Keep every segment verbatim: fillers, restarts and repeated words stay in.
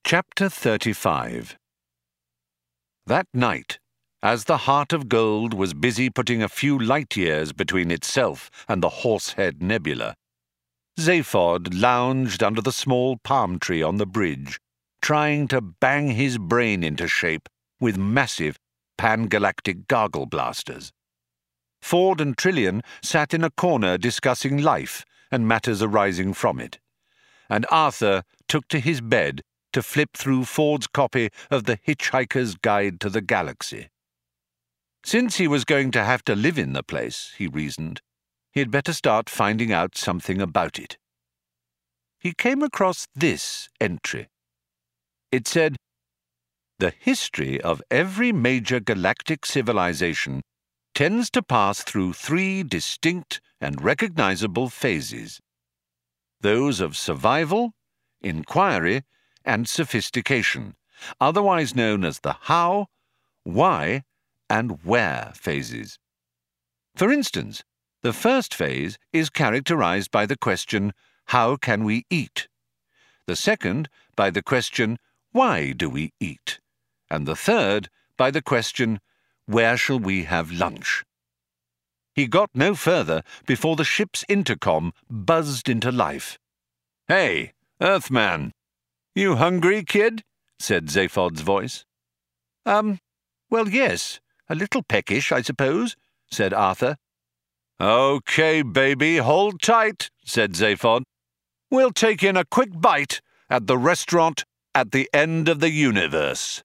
Chapter thirty-five. That night, as the Heart of Gold was busy putting a few light-years between itself and the Horsehead Nebula, Zaphod lounged under the small palm tree on the bridge, trying to bang his brain into shape with massive pan-galactic gargle blasters. Ford and Trillian sat in a corner discussing life and matters arising from it, and Arthur took to his bed to flip through Ford's copy of The Hitchhiker's Guide to the Galaxy. Since he was going to have to live in the place, he reasoned, he had better start finding out something about it. He came across this entry. It said, "The history of every major galactic civilization tends to pass through three distinct and recognizable phases. Those of survival, inquiry, and sophistication, otherwise known as the how, why, and where phases. For instance, the first phase is characterized by the question, how can we eat? The second by the question, why do we eat? And the third by the question, where shall we have lunch?" He got no further before the ship's intercom buzzed into life. "Hey, Earthman! You hungry, kid?" said Zaphod's voice. Um, well, yes, a little peckish, I suppose," said Arthur. "Okay, baby, hold tight," said Zaphod. "We'll take in a quick bite at the restaurant at the end of the universe."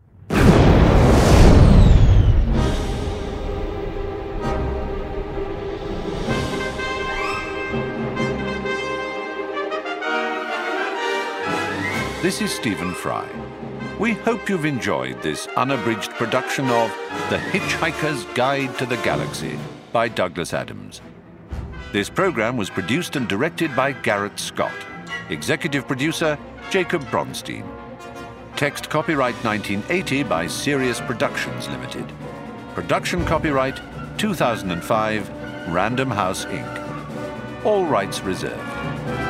This is Stephen Fry. We hope you've enjoyed this unabridged production of The Hitchhiker's Guide to the Galaxy by Douglas Adams. This program was produced and directed by Garrett Scott. Executive producer, Jacob Bronstein. Text copyright nineteen eighty by Sirius Productions Limited. Production copyright two thousand five, Random House, Incorporated. All rights reserved.